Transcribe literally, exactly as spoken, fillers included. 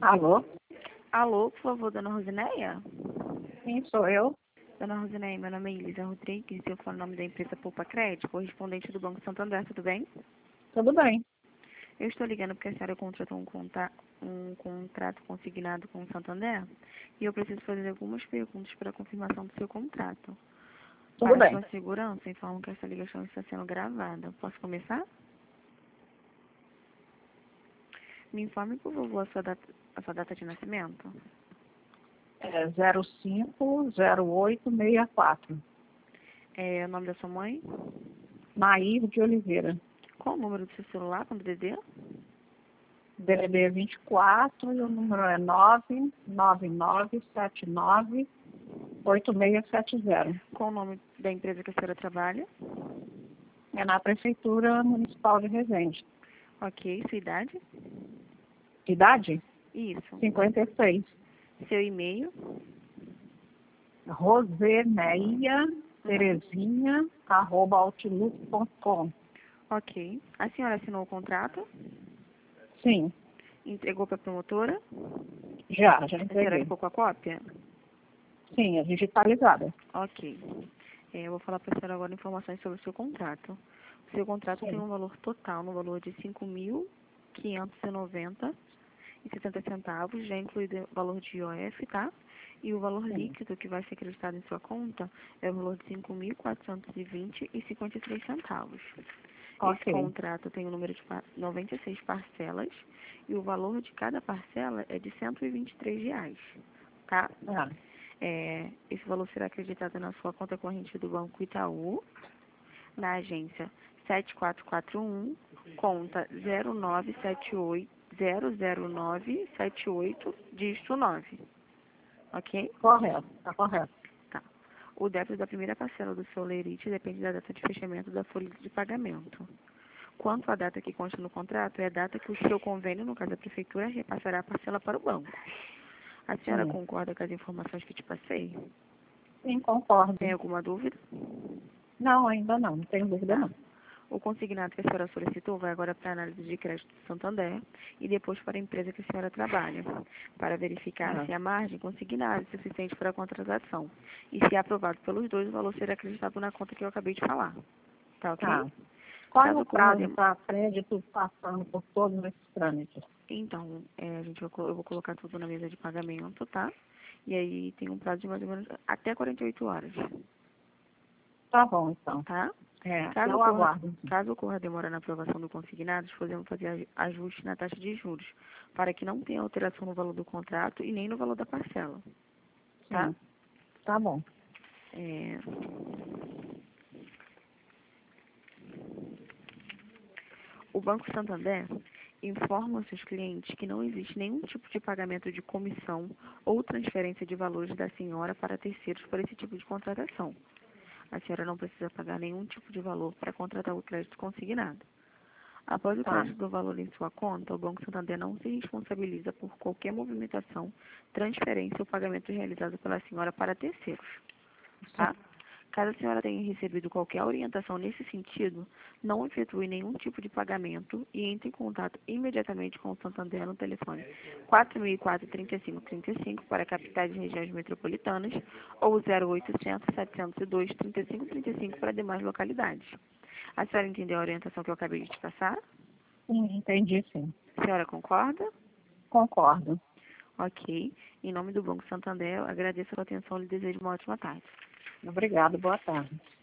Alô? Alô, por favor, dona Rosineia? Sim, sou eu. Dona Rosineia, meu nome é Elisa Rodrigues e eu falo o nome da empresa Poupa Crédito, correspondente do Banco Santander, tudo bem? Tudo bem. Eu estou ligando porque a senhora contratou um, conta, um contrato consignado com o Santander e eu preciso fazer algumas perguntas para a confirmação do seu contrato. Tudo Para bem. sua segurança, informo que essa ligação está sendo gravada. Posso começar? Me informe, por favor, a sua data, a sua data de nascimento. É zero cinco zero oito seis quatro. É o nome da sua mãe? Nair de Oliveira. Qual o número do seu celular com D D D? D D D vinte e quatro e o número é nove nove nove sete nove oito seis sete zero. Qual o nome da empresa que a senhora trabalha? É na Prefeitura Municipal de Resende. Ok, sua idade? Idade? Isso. cinquenta e seis. Seu e-mail? Roseneia Terezinha, arroba outlook ponto com. Ok. A senhora assinou o contrato? Sim, Entregou para a promotora? já, já A senhora entreguei. ficou com a cópia? Sim, é digitalizada. Ok. É, eu vou falar para a senhora agora informações sobre o seu contrato. O seu contrato tem Sim. um valor total, no valor de cinco mil quinhentos e noventa e setenta centavos, já incluído o valor de I O F, tá? E o valor Sim. líquido que vai ser acreditado em sua conta é o valor de cinco mil quatrocentos e vinte e cinquenta e três centavos. Esse Ok. contrato tem o número de noventa e seis parcelas e o valor de cada parcela é de cento e vinte e três reais, tá? Ah, É, esse valor será acreditado na sua conta corrente do Banco Itaú, na agência sete quatro quatro um, conta zero nove sete oito, zero zero nove sete oito, dígito nove. Ok? correto, tá correto. Tá. O débito da primeira parcela do seu lerite depende da data de fechamento da folha de pagamento. Quanto à data que consta no contrato, é a data que o seu convênio, no caso da prefeitura, repassará a parcela para o banco. A senhora Sim, concorda com as informações que te passei? sim, concordo. Tem alguma dúvida? Não, ainda não, não tenho dúvida Tá. não. O consignado que a senhora solicitou vai agora para a análise de crédito do Santander e depois para a empresa que a senhora trabalha, para verificar Ah, se a margem consignada é suficiente para a contratação. E se aprovado pelos dois, o valor será acreditado na conta que eu acabei de falar. Tá ok? tá. Qual é Caso o ocorra prazo dem... para crédito passando por todos esses trâmites? Então, é, a gente vai, colo- eu vou colocar tudo na mesa de pagamento, tá? E aí tem um prazo de mais ou menos até quarenta e oito horas, Tá bom, então. tá? É, Caso eu ocorra, aguardo. Então. caso ocorra demora na aprovação do consignado, podemos fazer aj- ajuste na taxa de juros, para que não tenha alteração no valor do contrato e nem no valor da parcela, tá? Sim, tá bom. É, o Banco Santander informa aos seus clientes que não existe nenhum tipo de pagamento de comissão ou transferência de valores da senhora para terceiros por esse tipo de contratação. A senhora não precisa pagar nenhum tipo de valor para contratar o crédito consignado. Após o Tá, crédito do valor em sua conta, o Banco Santander não se responsabiliza por qualquer movimentação, transferência ou pagamento realizado pela senhora para terceiros, tá? sim. Caso a senhora tenha recebido qualquer orientação nesse sentido, não efetue nenhum tipo de pagamento e entre em contato imediatamente com o Santander no telefone quatro mil e quatro, trinta e cinco, trinta e cinco para capitais e regiões metropolitanas ou zero oitocentos, setecentos e dois, trinta e cinco, trinta e cinco para demais localidades. A senhora entendeu a orientação que eu acabei de te passar? Sim, entendi, sim. A senhora concorda? Concordo. Ok. Em nome do Banco Santander, eu agradeço a sua atenção e lhe desejo uma ótima tarde. Obrigada, boa tarde.